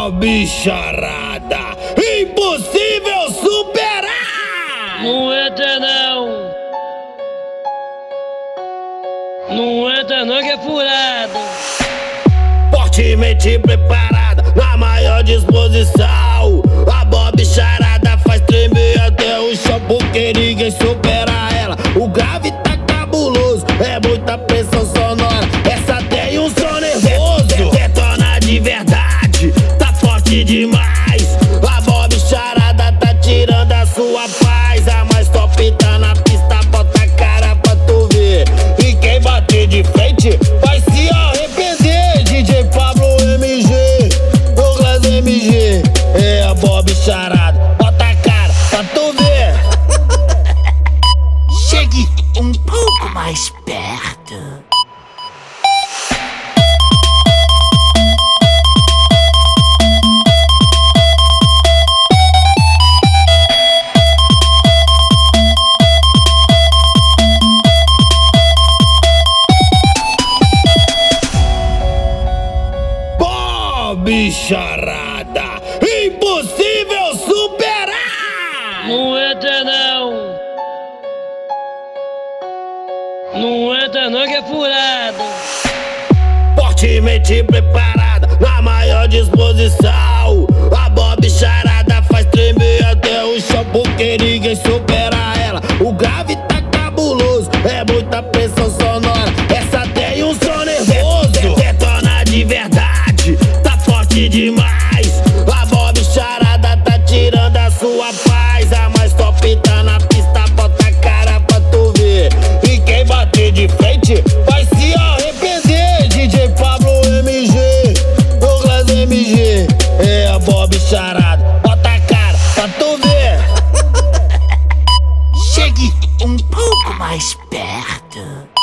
Bicharada, impossível superar! Não entra não. Não entra não que é furada. Fortemente preparada, na maior disposição. A Bob Charada faz tremer até o chão, porque ninguém supera ela. O grave tá cabuloso, é muita pressão sonora. Essa tem um som nervoso, detona de verdade, tá forte demais. A Bob Charada tá tirando a sua paz. A mais top tá na pista, bota a cara pra tu ver. E quem bater de frente vai se arrepender. DJ Pablo MG, Douglas MG, é a Bob Charada, bota a cara pra tu ver. Chegue um pouco mais perto. Bob Charada, impossível superar! Não entra não. Não entra não que é furada. Fortemente preparada, na maior disposição. A Bob Charada faz tremer até o chão, porque ninguém supera ela. O grave tá cabuloso, é muita pressão sonora. Essa tem um som nervoso, detona de verdade, tá forte demais. A Bob Charada tá tirando a sua paz. A mais top tá na pista, bota a cara pra tu ver. E quem bater de frente vai se arrepender. DJ Pablo MG, Douglas MG, é a Bob Charada, bota a cara pra tu ver. Chegue um pouco mais perto.